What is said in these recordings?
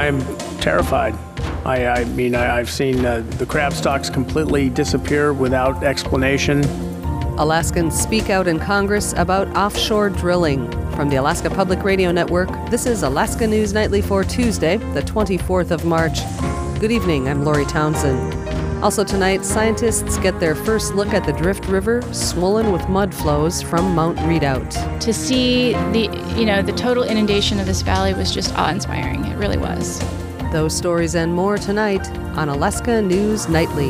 I'm terrified. I've seen the crab stocks completely disappear without explanation. Alaskans speak out in Congress about offshore drilling. From the Alaska Public Radio Network, this is Alaska News Nightly for Tuesday, the 24th of March. Good evening, I'm Lori Townsend. Also tonight, scientists get their first look at the Drift River, swollen with mud flows from Mount Redoubt. To see the total inundation of this valley was just awe-inspiring. It really was. Those stories and more tonight on Alaska News Nightly.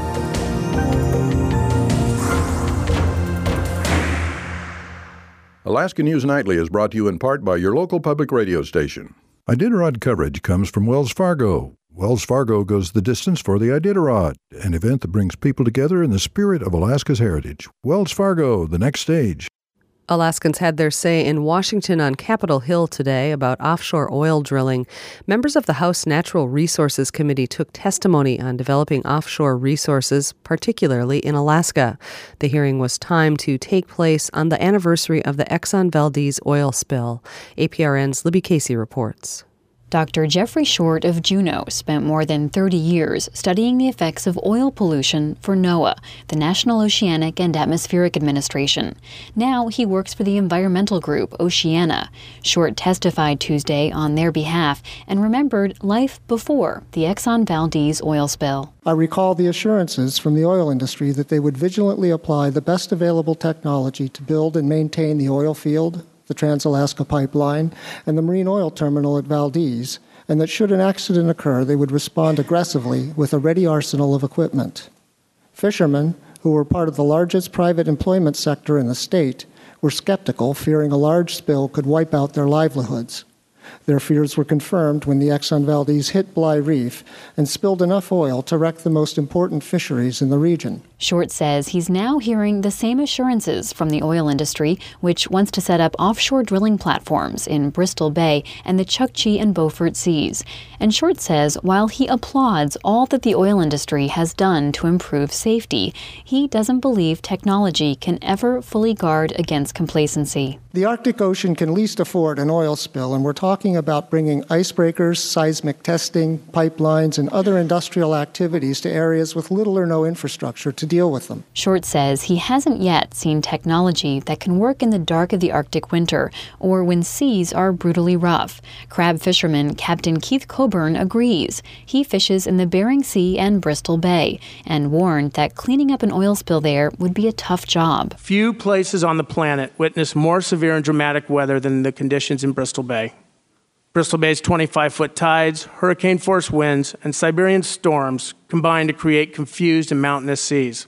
Alaska News Nightly is brought to you in part by your local public radio station. Iditarod coverage comes from Wells Fargo. Wells Fargo goes the distance for the Iditarod, an event that brings people together in the spirit of Alaska's heritage. Wells Fargo, the next stage. Alaskans had their say in Washington on Capitol Hill today about offshore oil drilling. Members of the House Natural Resources Committee took testimony on developing offshore resources, particularly in Alaska. The hearing was timed to take place on the anniversary of the Exxon Valdez oil spill. APRN's Libby Casey reports. Dr. Jeffrey Short of Juneau spent more than 30 years studying the effects of oil pollution for NOAA, the National Oceanic and Atmospheric Administration. Now he works for the environmental group Oceana. Short testified Tuesday on their behalf and remembered life before the Exxon Valdez oil spill. I recall the assurances from the oil industry that they would vigilantly apply the best available technology to build and maintain the oil field, the Trans-Alaska Pipeline, and the marine oil terminal at Valdez, and that should an accident occur, they would respond aggressively with a ready arsenal of equipment. Fishermen, who were part of the largest private employment sector in the state, were skeptical, fearing a large spill could wipe out their livelihoods. Their fears were confirmed when the Exxon Valdez hit Bly Reef and spilled enough oil to wreck the most important fisheries in the region. Short says he's now hearing the same assurances from the oil industry, which wants to set up offshore drilling platforms in Bristol Bay and the Chukchi and Beaufort Seas. And Short says while he applauds all that the oil industry has done to improve safety, he doesn't believe technology can ever fully guard against complacency. The Arctic Ocean can least afford an oil spill, and we're talking about bringing icebreakers, seismic testing, pipelines, and other industrial activities to areas with little or no infrastructure to deal with them. Short says he hasn't yet seen technology that can work in the dark of the Arctic winter or when seas are brutally rough. Crab fisherman Captain Keith Coburn agrees. He fishes in the Bering Sea and Bristol Bay and warned that cleaning up an oil spill there would be a tough job. Few places on the planet witness more severe and dramatic weather than the conditions in Bristol Bay. Bristol Bay's 25-foot tides, hurricane-force winds, and Siberian storms combine to create confused and mountainous seas,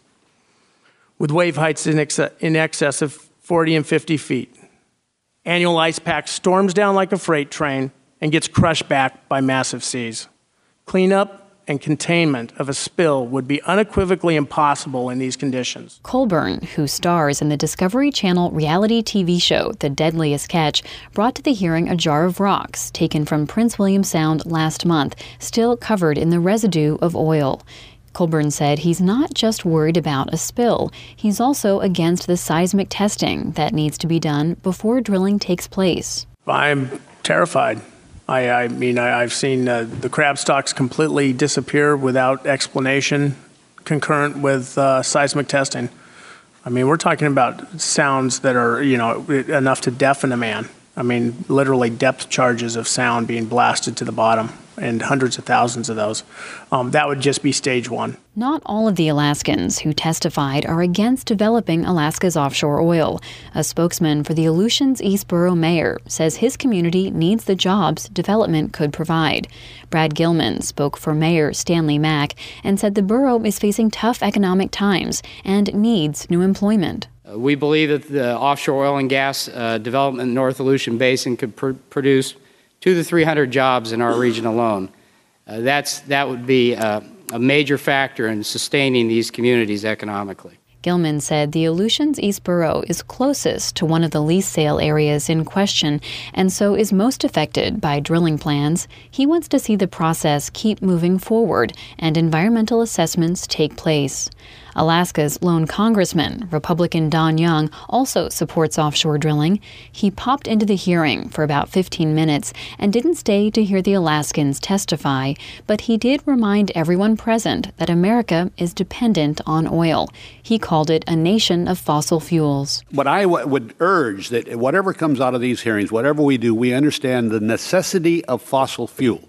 with wave heights in excess of 40 and 50 feet. Annual ice pack storms down like a freight train and gets crushed back by massive seas. Cleanup and containment of a spill would be unequivocally impossible in these conditions. Colburn, who stars in the Discovery Channel reality TV show The Deadliest Catch, brought to the hearing a jar of rocks taken from Prince William Sound last month, still covered in the residue of oil. Colburn said he's not just worried about a spill, he's also against the seismic testing that needs to be done before drilling takes place. I'm terrified. I've seen the crab stocks completely disappear without explanation, concurrent with seismic testing. We're talking about sounds that are, enough to deafen a man. Literally depth charges of sound being blasted to the bottom, and hundreds of thousands of those. That would just be stage one. Not all of the Alaskans who testified are against developing Alaska's offshore oil. A spokesman for the Aleutians East Borough mayor says his community needs the jobs development could provide. Brad Gilman spoke for Mayor Stanley Mack and said the borough is facing tough economic times and needs new employment. We believe that the offshore oil and gas development in North Aleutian Basin could produce 200 to 300 jobs in our region alone. That would be a major factor in sustaining these communities economically. Gilman said the Aleutians East Borough is closest to one of the lease sale areas in question and so is most affected by drilling plans. He wants to see the process keep moving forward and environmental assessments take place. Alaska's lone congressman, Republican Don Young, also supports offshore drilling. He popped into the hearing for about 15 minutes and didn't stay to hear the Alaskans testify, but he did remind everyone present that America is dependent on oil. He called it a nation of fossil fuels. But I would urge that whatever comes out of these hearings, whatever we do, we understand the necessity of fossil fuel.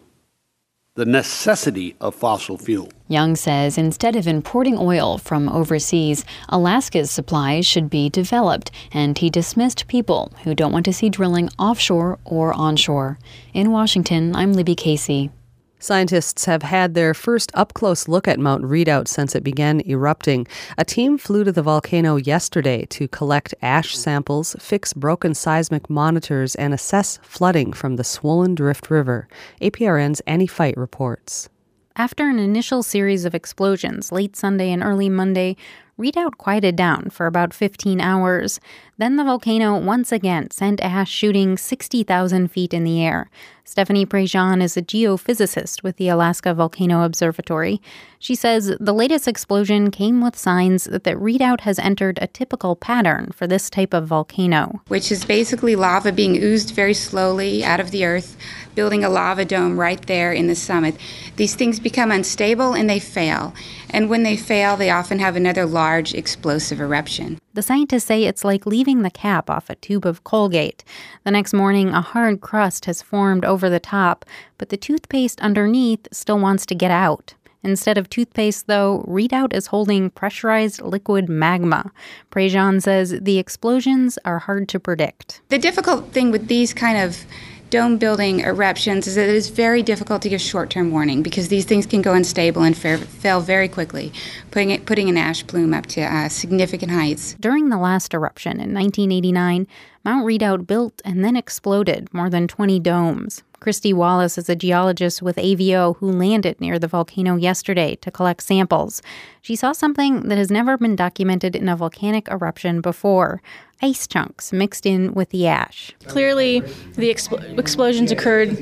The necessity of fossil fuel. Young says instead of importing oil from overseas, Alaska's supplies should be developed, and he dismissed people who don't want to see drilling offshore or onshore. In Washington, I'm Libby Casey. Scientists have had their first up-close look at Mount Redoubt since it began erupting. A team flew to the volcano yesterday to collect ash samples, fix broken seismic monitors, and assess flooding from the swollen Drift River. APRN's Annie Fight reports. After an initial series of explosions late Sunday and early Monday, Redoubt quieted down for about 15 hours. Then the volcano once again sent ash shooting 60,000 feet in the air. Stephanie Prejean is a geophysicist with the Alaska Volcano Observatory. She says the latest explosion came with signs that Redoubt has entered a typical pattern for this type of volcano, which is basically lava being oozed very slowly out of the earth, building a lava dome right there in the summit. These things become unstable and they fail. And when they fail, they often have another large explosive eruption. The scientists say it's like leaving the cap off a tube of Colgate. The next morning, a hard crust has formed over the top, but the toothpaste underneath still wants to get out. Instead of toothpaste, though, Redoubt is holding pressurized liquid magma. Prejean says the explosions are hard to predict. The difficult thing with these kind of dome-building eruptions is that it is very difficult to give short-term warning because these things can go unstable and fail very quickly, putting an ash plume up to significant heights. During the last eruption in 1989, Mount Redoubt built and then exploded more than 20 domes. Christy Wallace is a geologist with AVO who landed near the volcano yesterday to collect samples. She saw something that has never been documented in a volcanic eruption before: ice chunks mixed in with the ash. Clearly, the explosions occurred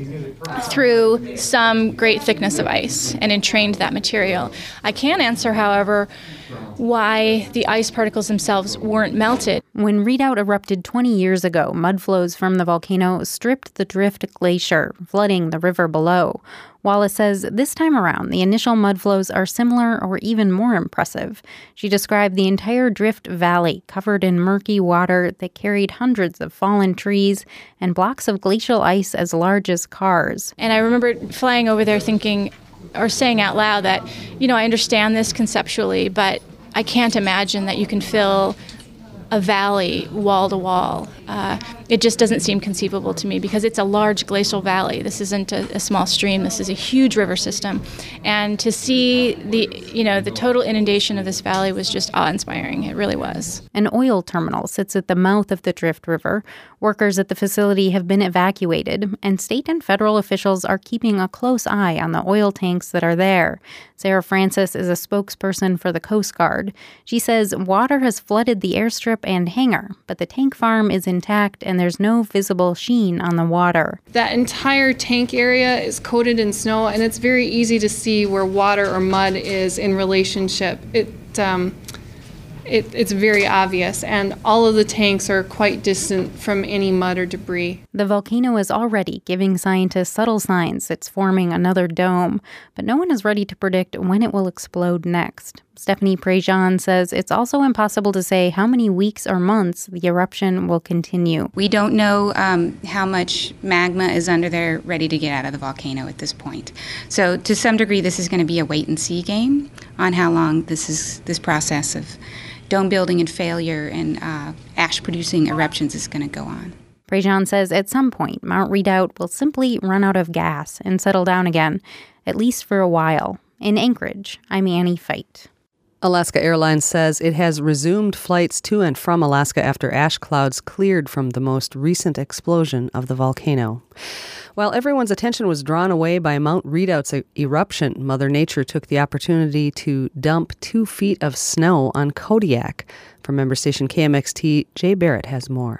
through some great thickness of ice and entrained that material. I can answer, however, why the ice particles themselves weren't melted. When Redoubt erupted 20 years ago, mud flows from the volcano stripped the Drift Glacier, flooding the river below. Wallace says this time around, the initial mud flows are similar or even more impressive. She described the entire Drift Valley covered in murky water that carried hundreds of fallen trees and blocks of glacial ice as large as cars. And I remember flying over there thinking, or saying out loud that, I understand this conceptually, but I can't imagine that you can fill a valley wall to wall. It just doesn't seem conceivable to me because it's a large glacial valley. This isn't a small stream. This is a huge river system. And to see the total inundation of this valley was just awe-inspiring. It really was. An oil terminal sits at the mouth of the Drift River. Workers at the facility have been evacuated, and state and federal officials are keeping a close eye on the oil tanks that are there. Sarah Francis is a spokesperson for the Coast Guard. She says water has flooded the airstrip and hangar, but the tank farm is intact and there's no visible sheen on the water. That entire tank area is coated in snow, and it's very easy to see where water or mud is in relationship. It's very obvious, and all of the tanks are quite distant from any mud or debris. The volcano is already giving scientists subtle signs it's forming another dome, but no one is ready to predict when it will explode next. Stephanie Prejean says it's also impossible to say how many weeks or months the eruption will continue. We don't know how much magma is under there ready to get out of the volcano at this point. So to some degree, this is going to be a wait-and-see game on how long this process of dome building and failure and ash-producing eruptions is going to go on. Prejean says at some point, Mount Redoubt will simply run out of gas and settle down again, at least for a while. In Anchorage, I'm Annie Fight. Alaska Airlines says it has resumed flights to and from Alaska after ash clouds cleared from the most recent explosion of the volcano. While everyone's attention was drawn away by Mount Redoubt's eruption, Mother Nature took the opportunity to dump 2 feet of snow on Kodiak. From member station KMXT, Jay Barrett has more.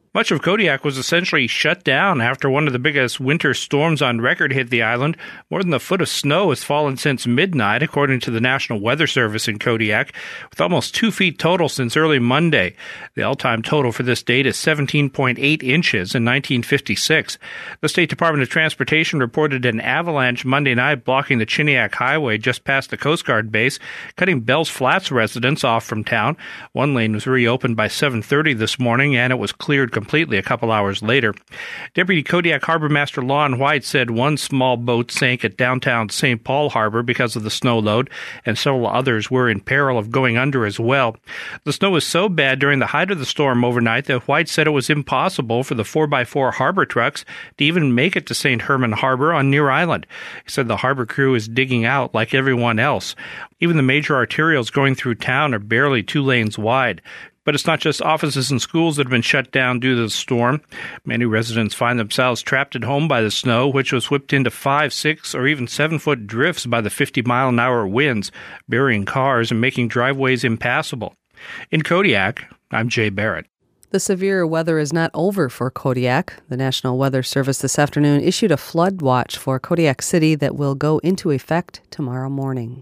Much of Kodiak was essentially shut down after one of the biggest winter storms on record hit the island. More than a foot of snow has fallen since midnight, according to the National Weather Service in Kodiak, with almost 2 feet total since early Monday. The all-time total for this date is 17.8 inches in 1956. The State Department of Transportation reported an avalanche Monday night blocking the Chiniak Highway just past the Coast Guard base, cutting Bells Flats residents off from town. One lane was reopened by 7:30 this morning, and it was cleared completely a couple hours later. Deputy Kodiak Harbor Master Lon White said one small boat sank at downtown St. Paul Harbor because of the snow load, and several others were in peril of going under as well. The snow was so bad during the height of the storm overnight that White said it was impossible for the 4x4 harbor trucks to even make it to St. Herman Harbor on Near Island. He said the harbor crew is digging out like everyone else. Even the major arterials going through town are barely 2 lanes wide. But it's not just offices and schools that have been shut down due to the storm. Many residents find themselves trapped at home by the snow, which was whipped into 5, 6, or even 7-foot drifts by the 50-mile-an-hour winds, burying cars and making driveways impassable. In Kodiak, I'm Jay Barrett. The severe weather is not over for Kodiak. The National Weather Service this afternoon issued a flood watch for Kodiak City that will go into effect tomorrow morning.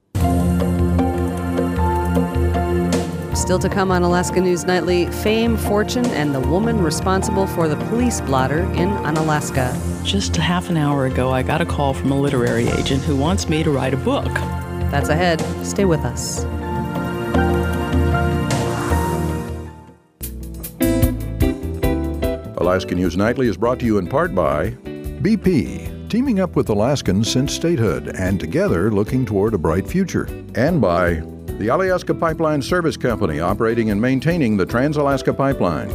Still to come on Alaska News Nightly, fame, fortune, and the woman responsible for the police blotter in Unalaska. Just a half an hour ago, I got a call from a literary agent who wants me to write a book. That's ahead. Stay with us. Alaska News Nightly is brought to you in part by BP, teaming up with Alaskans since statehood and together looking toward a bright future. And by the Alaska Pipeline Service Company, operating and maintaining the Trans-Alaska Pipeline.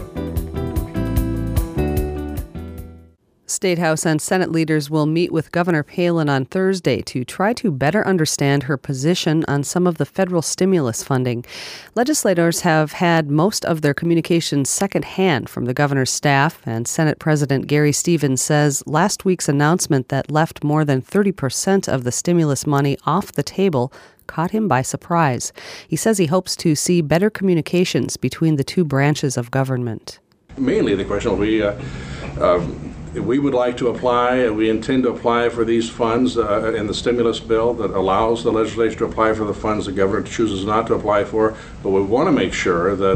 State House and Senate leaders will meet with Governor Palin on Thursday to try to better understand her position on some of the federal stimulus funding. Legislators have had most of their communications secondhand from the governor's staff, and Senate President Gary Stevens says last week's announcement that left more than 30% of the stimulus money off the table caught him by surprise. He says he hopes to see better communications between the two branches of government. Mainly the question we would like to apply, we intend to apply for these funds in the stimulus bill that allows the legislature to apply for the funds the governor chooses not to apply for, but we want to make sure that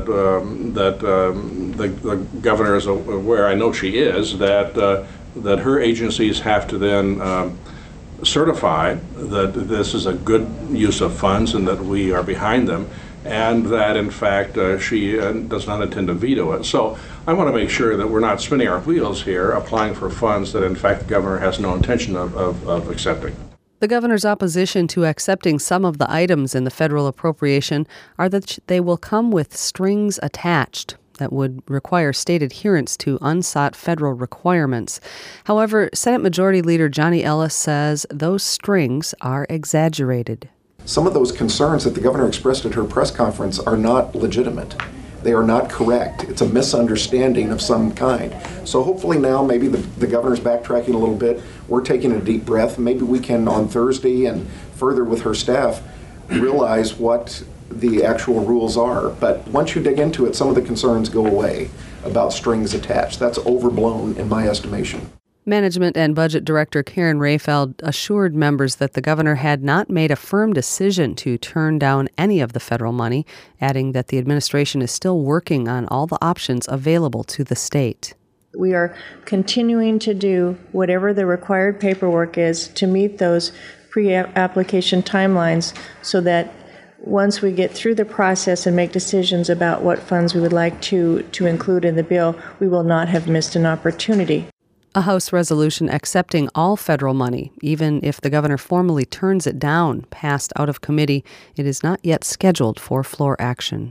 the governor is aware, I know she is, that her agencies have to then certify that this is a good use of funds and that we are behind them, and that in fact she does not intend to veto it. So I want to make sure that we're not spinning our wheels here applying for funds that in fact the governor has no intention of accepting. The governor's opposition to accepting some of the items in the federal appropriation are that they will come with strings attached that would require state adherence to unsought federal requirements. However, Senate Majority Leader Johnny Ellis says those strings are exaggerated. Some of those concerns that the governor expressed at her press conference are not legitimate. They are not correct. It's a misunderstanding of some kind. So hopefully now maybe the governor's backtracking a little bit. We're taking a deep breath. Maybe we can on Thursday and further with her staff realize what the actual rules are. But once you dig into it, some of the concerns go away about strings attached. That's overblown in my estimation. Management and Budget Director Karen Rayfeld assured members that the governor had not made a firm decision to turn down any of the federal money, adding that the administration is still working on all the options available to the state. We are continuing to do whatever the required paperwork is to meet those pre-application timelines so that once we get through the process and make decisions about what funds we would like to include in the bill, we will not have missed an opportunity. A House resolution accepting all federal money, even if the governor formally turns it down, passed out of committee. It is not yet scheduled for floor action.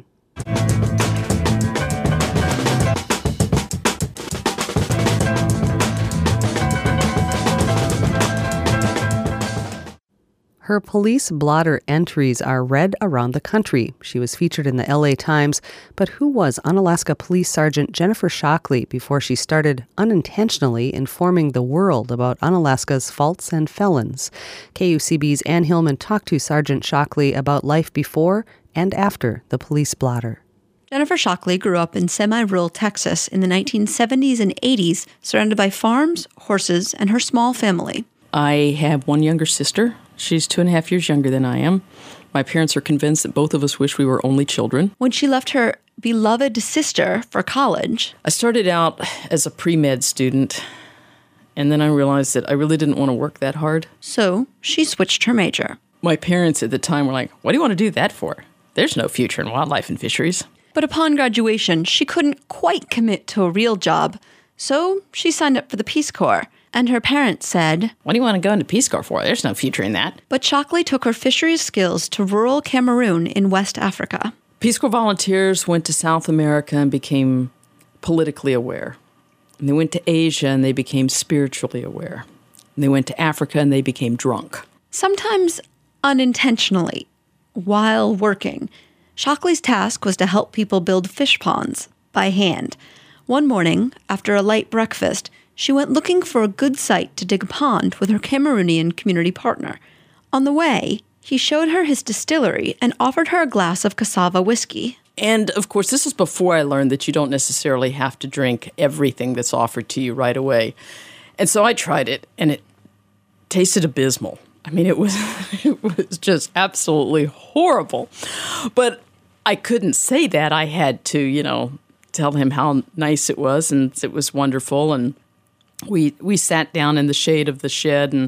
Her police blotter entries are read around the country. She was featured in the LA Times, but who was Unalaska Police Sergeant Jennifer Shockley before she started unintentionally informing the world about Unalaska's faults and felons? KUCB's Ann Hillman talked to Sergeant Shockley about life before and after the police blotter. Jennifer Shockley grew up in semi-rural Texas in the 1970s and 80s, surrounded by farms, horses, and her small family. I have one younger sister. She's 2.5 years younger than I am. My parents are convinced that both of us wish we were only children. When she left her beloved sister for college, I started out as a pre-med student, and then I realized that I really didn't want to work that hard. So she switched her major. My parents at the time were like, "What do you want to do that for? There's no future in wildlife and fisheries." But upon graduation, she couldn't quite commit to a real job, so she signed up for the Peace Corps. And her parents said, "What do you want to go into Peace Corps for? There's no future in that." But Shockley took her fisheries skills to rural Cameroon in West Africa. Peace Corps volunteers went to South America and became politically aware. And they went to Asia and they became spiritually aware. And they went to Africa and they became drunk. Sometimes unintentionally, while working, Shockley's task was to help people build fish ponds by hand. One morning, after a light breakfast, she went looking for a good site to dig a pond with her Cameroonian community partner. On the way, he showed her his distillery and offered her a glass of cassava whiskey. And, of course, this is before I learned that you don't necessarily have to drink everything that's offered to you right away. And so I tried it, and it tasted abysmal. I mean, it was just absolutely horrible. But I couldn't say that. I had to, tell him how nice it was, and it was wonderful. And we sat down in the shade of the shed, and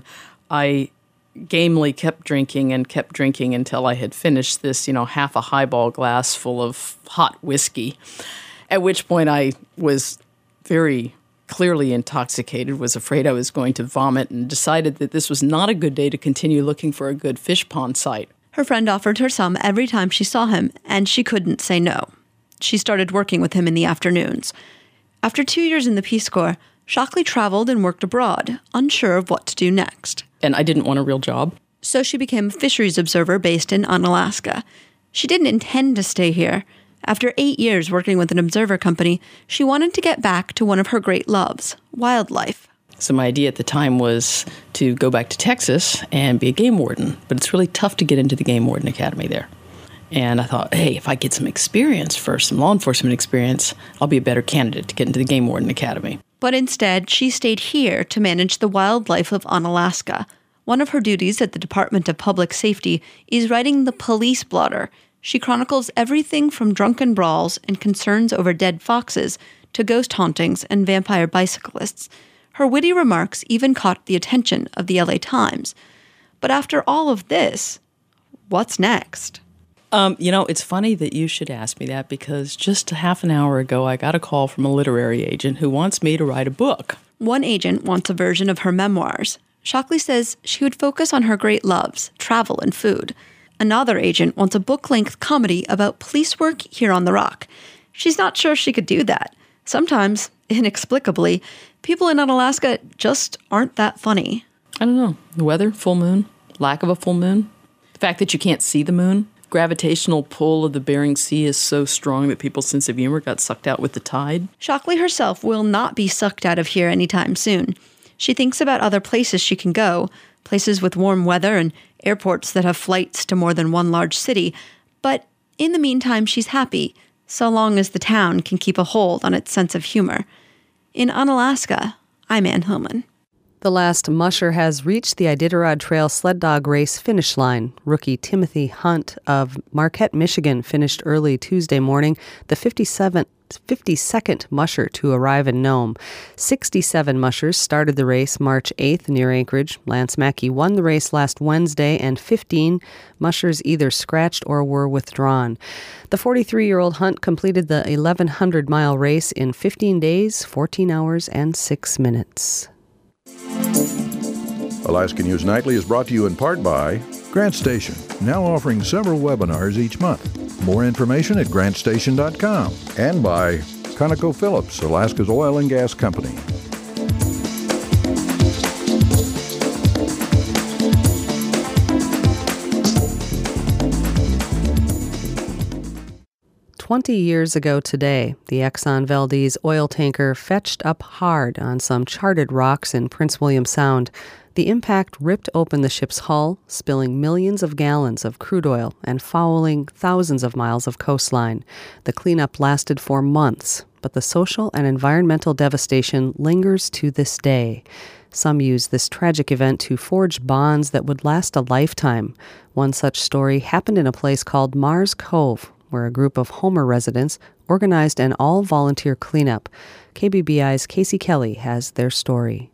I gamely kept drinking until I had finished this, half a highball glass full of hot whiskey, at which point I was very clearly intoxicated, was afraid I was going to vomit, and decided that this was not a good day to continue looking for a good fish pond site. Her friend offered her some every time she saw him, and she couldn't say no. She started working with him in the afternoons. After 2 years in the Peace Corps, Shockley traveled and worked abroad, unsure of what to do next. And I didn't want a real job. So she became a fisheries observer based in Unalaska. She didn't intend to stay here. After 8 years working with an observer company, she wanted to get back to one of her great loves, wildlife. So my idea at the time was to go back to Texas and be a game warden. But it's really tough to get into the Game Warden Academy there. And I thought, hey, if I get some experience first, some law enforcement experience, I'll be a better candidate to get into the Game Warden Academy. But instead, she stayed here to manage the wildlife of Unalaska. One of her duties at the Department of Public Safety is writing the police blotter. She chronicles everything from drunken brawls and concerns over dead foxes to ghost hauntings and vampire bicyclists. Her witty remarks even caught the attention of the LA Times. But after all of this, what's next? It's funny that you should ask me that, because just a half an hour ago, I got a call from a literary agent who wants me to write a book. One agent wants a version of her memoirs. Shockley says she would focus on her great loves, travel and food. Another agent wants a book-length comedy about police work here on the Rock. She's not sure she could do that. Sometimes, inexplicably, people in Unalaska just aren't that funny. I don't know. The weather, full moon, lack of a full moon, the fact that you can't see the moon. Gravitational pull of the Bering Sea is so strong that people's sense of humor got sucked out with the tide. Shockley herself will not be sucked out of here anytime soon. She thinks about other places she can go, places with warm weather and airports that have flights to more than one large city. But in the meantime, she's happy, so long as the town can keep a hold on its sense of humor. In Unalaska, I'm Ann Hillman. The last musher has reached the Iditarod Trail sled dog race finish line. Rookie Timothy Hunt of Marquette, Michigan, finished early Tuesday morning, the 52nd musher to arrive in Nome. 67 mushers started the race March 8th near Anchorage. Lance Mackey won the race last Wednesday, and 15 mushers either scratched or were withdrawn. The 43-year-old Hunt completed the 1,100-mile race in 15 days, 14 hours, and 6 minutes. Alaska News Nightly is brought to you in part by Grant Station, now offering several webinars each month. More information at grantstation.com. And by ConocoPhillips, Alaska's oil and gas company. "20 years ago today, the Exxon Valdez oil tanker fetched up hard on some charted rocks in Prince William Sound. The impact ripped open the ship's hull, spilling millions of gallons of crude oil and fouling thousands of miles of coastline. The cleanup lasted for months, but the social and environmental devastation lingers to this day. Some use this tragic event to forge bonds that would last a lifetime. One such story happened in a place called Mars Cove, where a group of Homer residents organized an all-volunteer cleanup. KBBI's Casey Kelly has their story.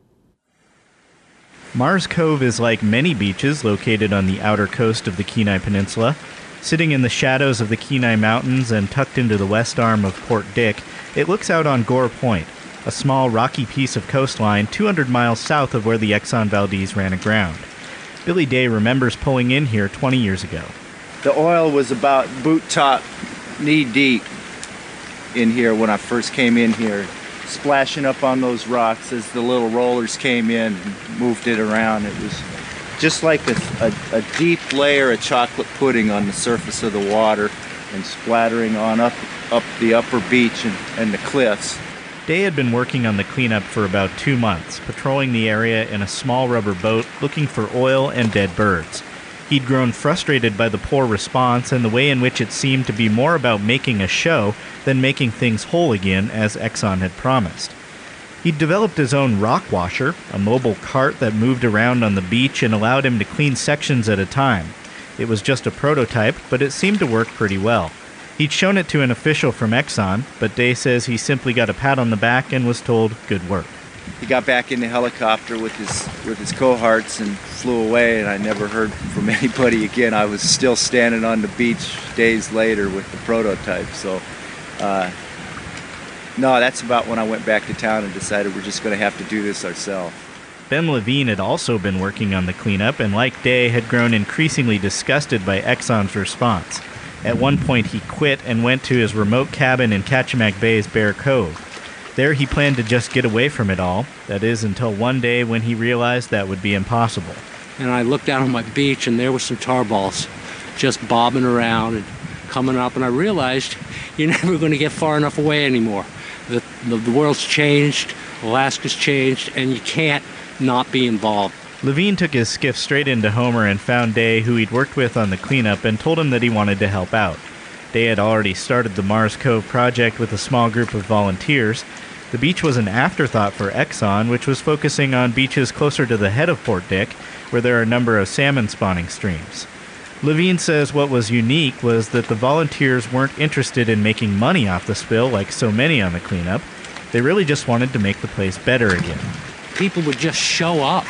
Mars Cove is like many beaches located on the outer coast of the Kenai Peninsula. Sitting in the shadows of the Kenai Mountains and tucked into the west arm of Port Dick, it looks out on Gore Point, a small rocky piece of coastline 200 miles south of where the Exxon Valdez ran aground. Billy Day remembers pulling in here 20 years ago. The oil was about boot top, knee deep in here when I first came in here, splashing up on those rocks as the little rollers came in and moved it around. It was just like a deep layer of chocolate pudding on the surface of the water and splattering on up the upper beach and the cliffs. Day had been working on the cleanup for about 2 months, patrolling the area in a small rubber boat looking for oil and dead birds. He'd grown frustrated by the poor response and the way in which it seemed to be more about making a show than making things whole again, as Exxon had promised. He'd developed his own rock washer, a mobile cart that moved around on the beach and allowed him to clean sections at a time. It was just a prototype, but it seemed to work pretty well. He'd shown it to an official from Exxon, but Day says he simply got a pat on the back and was told, "Good work." He got back in the helicopter with his cohorts and flew away, and I never heard from anybody again. I was still standing on the beach days later with the prototype. So, no, that's about when I went back to town and decided we're just going to have to do this ourselves. Ben Levine had also been working on the cleanup and, like Day, had grown increasingly disgusted by Exxon's response. At one point, he quit and went to his remote cabin in Kachemak Bay's Bear Cove. There he planned to just get away from it all, that is, until one day when he realized that would be impossible. And I looked down on my beach, and there were some tar balls just bobbing around and coming up, and I realized you're never going to get far enough away anymore. The world's changed, Alaska's changed, and you can't not be involved. Levine took his skiff straight into Homer and found Day, who he'd worked with on the cleanup, and told him that he wanted to help out. Day had already started the Mars Cove project with a small group of volunteers. The beach was an afterthought for Exxon, which was focusing on beaches closer to the head of Port Dick, where there are a number of salmon spawning streams. Levine says what was unique was that the volunteers weren't interested in making money off the spill like so many on the cleanup. They really just wanted to make the place better again. People would just show up,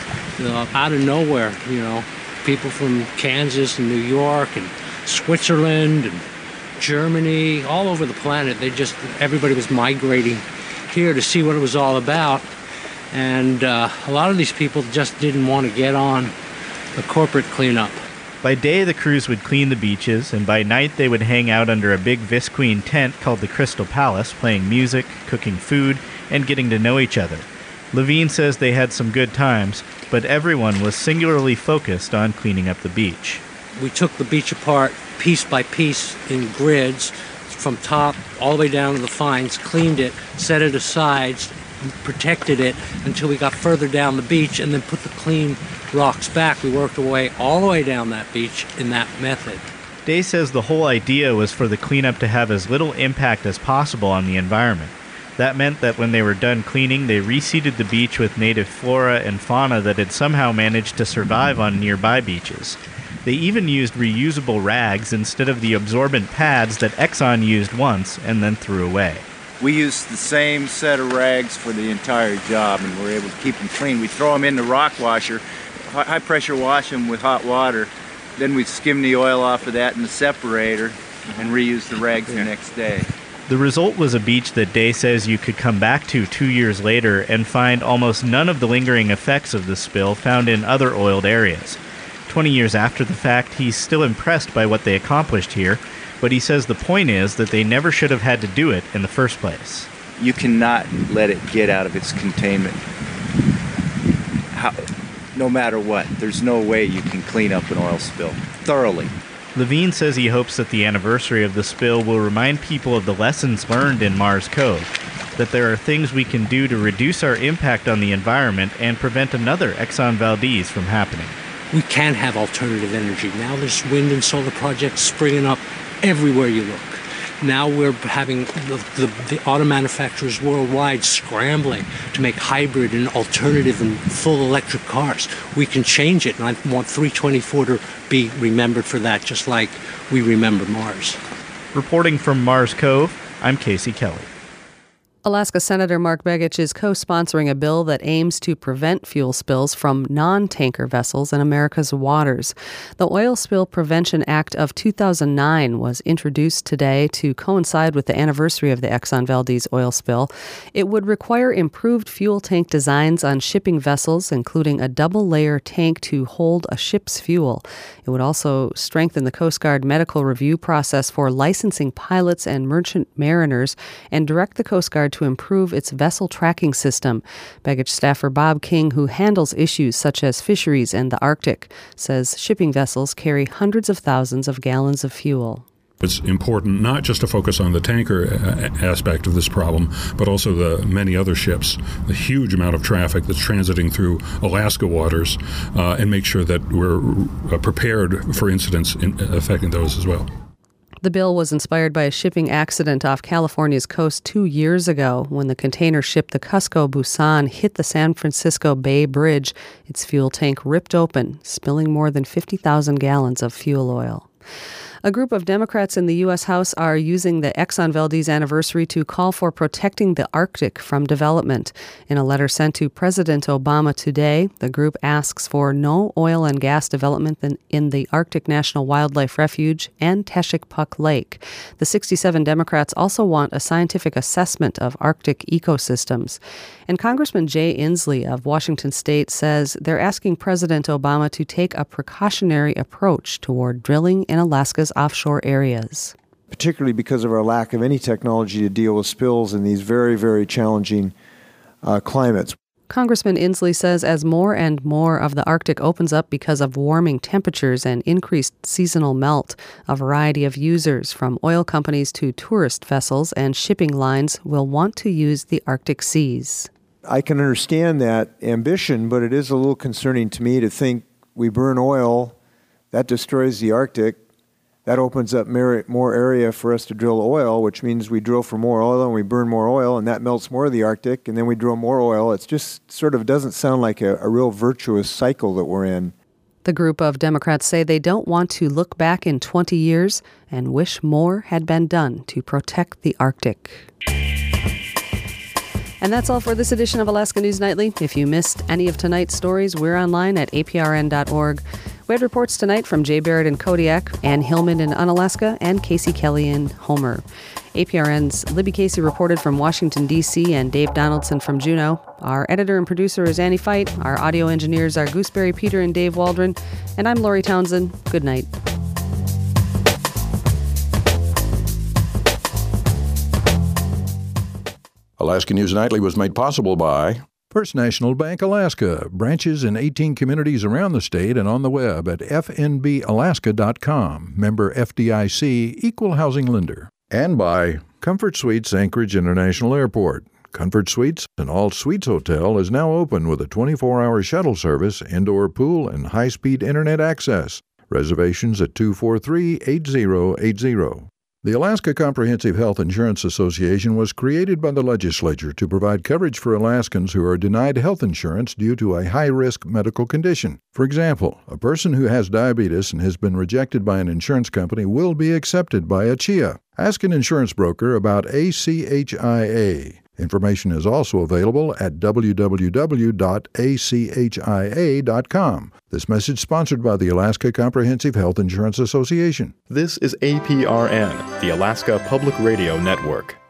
out of nowhere, people from Kansas and New York and Switzerland and Germany, all over the planet. Everybody was migrating here to see what it was all about. And a lot of these people just didn't want to get on the corporate cleanup. By day, the crews would clean the beaches, and by night they would hang out under a big Visqueen tent called the Crystal Palace, playing music, cooking food, and getting to know each other. Levine says they had some good times, but everyone was singularly focused on cleaning up the beach. We took the beach apart piece by piece in grids, from top all the way down to the fines, cleaned it, set it aside, protected it until we got further down the beach, and then put the clean rocks back. We worked our way all the way down that beach in that method. Day says the whole idea was for the cleanup to have as little impact as possible on the environment. That meant that when they were done cleaning, they reseeded the beach with native flora and fauna that had somehow managed to survive on nearby beaches. They even used reusable rags instead of the absorbent pads that Exxon used once and then threw away. We used the same set of rags for the entire job, and we're able to keep them clean. We throw them in the rock washer, high pressure wash them with hot water, then we skim the oil off of that in the separator and reuse the rags the next day. The result was a beach that Day says you could come back to 2 years later and find almost none of the lingering effects of the spill found in other oiled areas. 20 years after the fact, he's still impressed by what they accomplished here, but he says the point is that they never should have had to do it in the first place. You cannot let it get out of its containment. No matter what, there's no way you can clean up an oil spill thoroughly. Levine says he hopes that the anniversary of the spill will remind people of the lessons learned in Mars Cove, that there are things we can do to reduce our impact on the environment and prevent another Exxon Valdez from happening. We can have alternative energy. Now there's wind and solar projects springing up everywhere you look. Now we're having the auto manufacturers worldwide scrambling to make hybrid and alternative and full electric cars. We can change it, and I want 324 to be remembered for that, just like we remember Mars. Reporting from Mars Cove, I'm Casey Kelly. Alaska Senator Mark Begich is co-sponsoring a bill that aims to prevent fuel spills from non-tanker vessels in America's waters. The Oil Spill Prevention Act of 2009 was introduced today to coincide with the anniversary of the Exxon Valdez oil spill. It would require improved fuel tank designs on shipping vessels, including a double-layer tank to hold a ship's fuel. It would also strengthen the Coast Guard medical review process for licensing pilots and merchant mariners and direct the Coast Guard to improve its vessel tracking system. Begich staffer Bob King, who handles issues such as fisheries and the Arctic, says shipping vessels carry hundreds of thousands of gallons of fuel. It's important not just to focus on the tanker aspect of this problem, but also the many other ships, the huge amount of traffic that's transiting through Alaska waters, and make sure that we're prepared for incidents affecting those as well. The bill was inspired by a shipping accident off California's coast 2 years ago when the container ship the Cusco Busan hit the San Francisco Bay Bridge. Its fuel tank ripped open, spilling more than 50,000 gallons of fuel oil. A group of Democrats in the U.S. House are using the Exxon Valdez anniversary to call for protecting the Arctic from development. In a letter sent to President Obama today, the group asks for no oil and gas development in the Arctic National Wildlife Refuge and Teshikpuk Lake. The 67 Democrats also want a scientific assessment of Arctic ecosystems. And Congressman Jay Inslee of Washington State says they're asking President Obama to take a precautionary approach toward drilling in Alaska's offshore areas. Particularly because of our lack of any technology to deal with spills in these very, very challenging climates. Congressman Inslee says as more and more of the Arctic opens up because of warming temperatures and increased seasonal melt, a variety of users, from oil companies to tourist vessels and shipping lines, will want to use the Arctic seas. I can understand that ambition, but it is a little concerning to me to think we burn oil, that destroys the Arctic. That opens up more area for us to drill oil, which means we drill for more oil and we burn more oil, and that melts more of the Arctic, and then we drill more oil. It's just sort of doesn't sound like a real virtuous cycle that we're in. The group of Democrats say they don't want to look back in 20 years and wish more had been done to protect the Arctic. And that's all for this edition of Alaska News Nightly. If you missed any of tonight's stories, we're online at aprn.org. We had reports tonight from Jay Barrett in Kodiak, Ann Hillman in Unalaska, and Casey Kelly in Homer. APRN's Libby Casey reported from Washington, D.C., and Dave Donaldson from Juneau. Our editor and producer is Annie Fight. Our audio engineers are Gooseberry Peter and Dave Waldron. And I'm Lori Townsend. Good night. Alaska News Nightly was made possible by First National Bank Alaska, branches in 18 communities around the state and on the web at fnbalaska.com. Member FDIC, Equal Housing Lender. And by Comfort Suites Anchorage International Airport. Comfort Suites, an all-suites hotel, is now open with a 24-hour shuttle service, indoor pool, and high-speed internet access. Reservations at 243-8080. The Alaska Comprehensive Health Insurance Association was created by the legislature to provide coverage for Alaskans who are denied health insurance due to a high-risk medical condition. For example, a person who has diabetes and has been rejected by an insurance company will be accepted by ACHIA. Ask an insurance broker about ACHIA. Information is also available at www.achia.com. This message sponsored by the Alaska Comprehensive Health Insurance Association. This is APRN, the Alaska Public Radio Network.